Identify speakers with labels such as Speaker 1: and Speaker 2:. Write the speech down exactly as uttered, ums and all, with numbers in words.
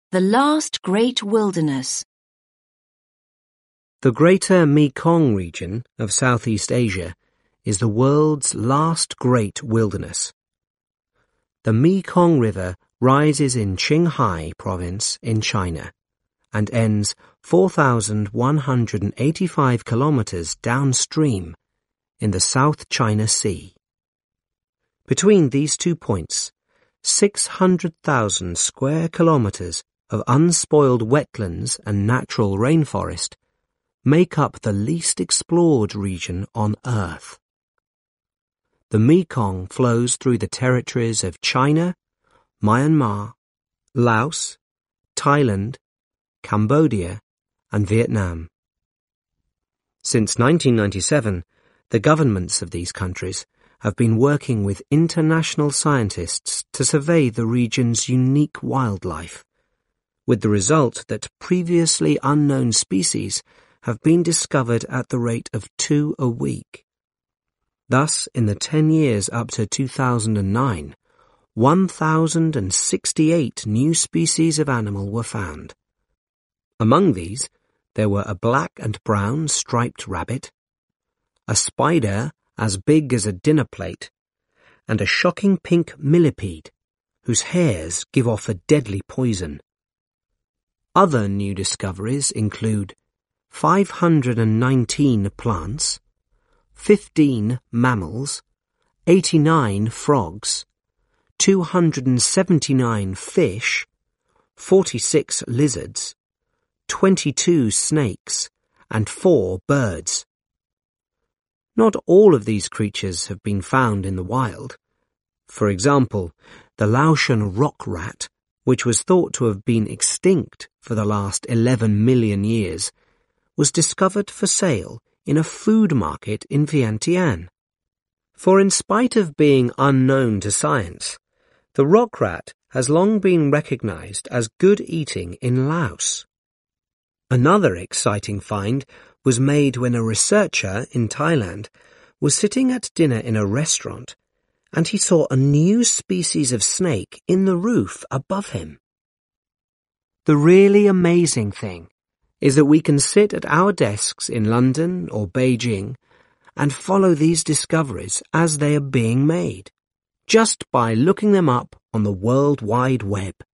Speaker 1: The last great wilderness.
Speaker 2: The Greater Mekong region of Southeast Asia is the world's last great wilderness. The Mekong River rises in Qinghai province in China and ends four thousand one hundred eighty-five kilometers downstream in the South China Sea. Between these two points, six hundred thousand square kilometers of unspoiled wetlands and natural rainforest make up the least explored region on Earth. The Mekong flows through the territories of China, Myanmar, Laos, Thailand, Cambodia, and Vietnam. Since nineteen ninety-seven, the governments of these countries have been working with international scientists to survey the region's unique wildlife, with the result that previously unknown species have been discovered at the rate of two a week. Thus, in the ten years up to two thousand nine, one thousand sixty-eight new species of animal were found. Among these, there were a black and brown striped rabbit, a spider as big as a dinner plate, and a shocking pink millipede, whose hairs give off a deadly poison. Other new discoveries include five hundred nineteen plants, fifteen mammals, eighty-nine frogs, two hundred seventy-nine fish, forty-six lizards, twenty-two snakes, and four birds. Not all of these creatures have been found in the wild. For example, the Laotian rock rat, which was thought to have been extinct for the last eleven million years, was discovered for sale in a food market in Vientiane. For in spite of being unknown to science, the rock rat has long been recognized as good eating in Laos. Another exciting find was made when a researcher in Thailand was sitting at dinner in a restaurant and he saw a new species of snake in the roof above him. The really amazing thing is that we can sit at our desks in London or Beijing and follow these discoveries as they are being made, just by looking them up on the World Wide Web.